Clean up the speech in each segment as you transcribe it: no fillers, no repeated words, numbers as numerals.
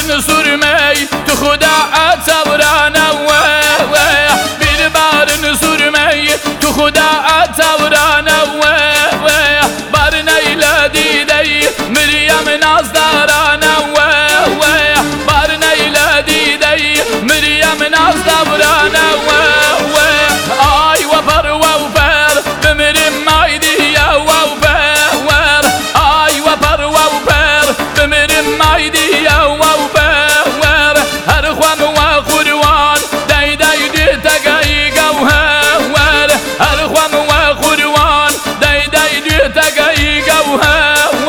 سرمي تخدع تورانه بالبارن سرمي تخدع تورانه بارني لديدي مريم نازدارانه بارني لديدي مريم نازدارانه آي وفر وفر بمرم مايدي يا وفر آي وفر وفر بمرم مايدي يا وفر هرخوام وخروان داي داي دي تقاي قوهر هرخوام وخروان داي داي دي تقاي قوهر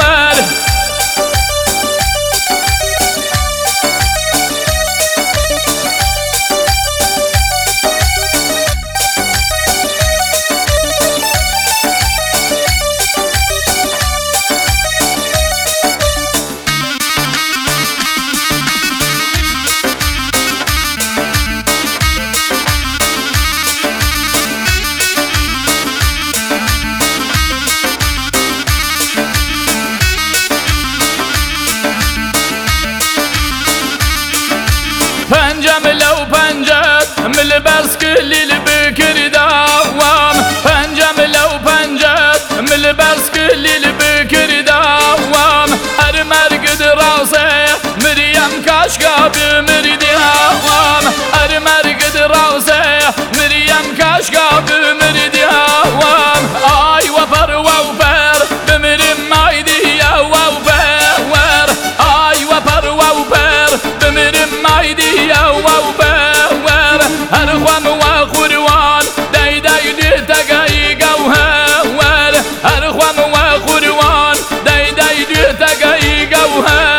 پنجم لو پنجت ملبس کلی بکر دوام پنجم لو پنجت ملبس کلی بکر دوام هر مرگ دراسه مریم کاشکا بمردی هوام هر مرگ دراسه مریم کاشکا بمردی هوام آی وفر وفر بمرم مایدی یا وفر آی وفر وفر بمرم مایدی یا وفر هرخوام وخروان داي داي دي تقاي قوهر هرخوام وخروان داي داي دي تقاي قوهر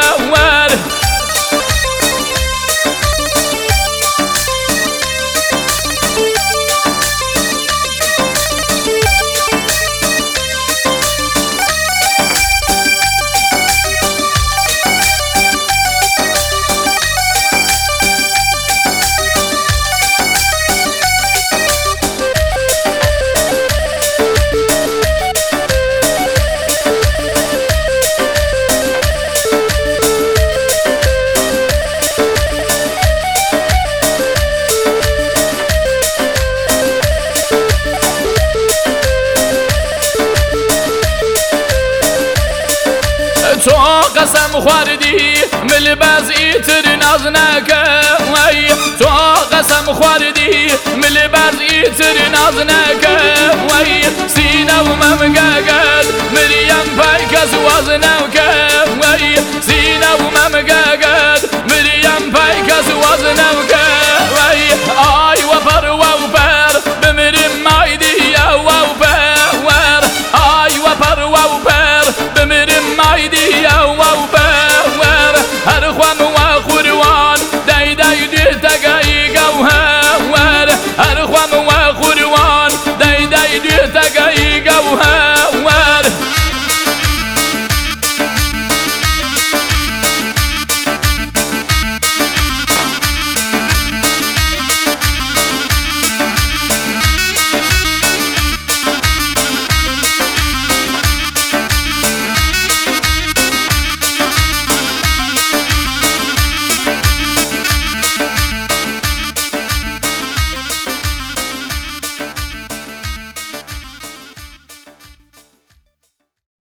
تو قسم خوردی ملبس ایتر ناز نکوی تو قسم خوردی ملبس ایتر ناز نکوی سینه و ممگگد مریم پای کس واز نکوی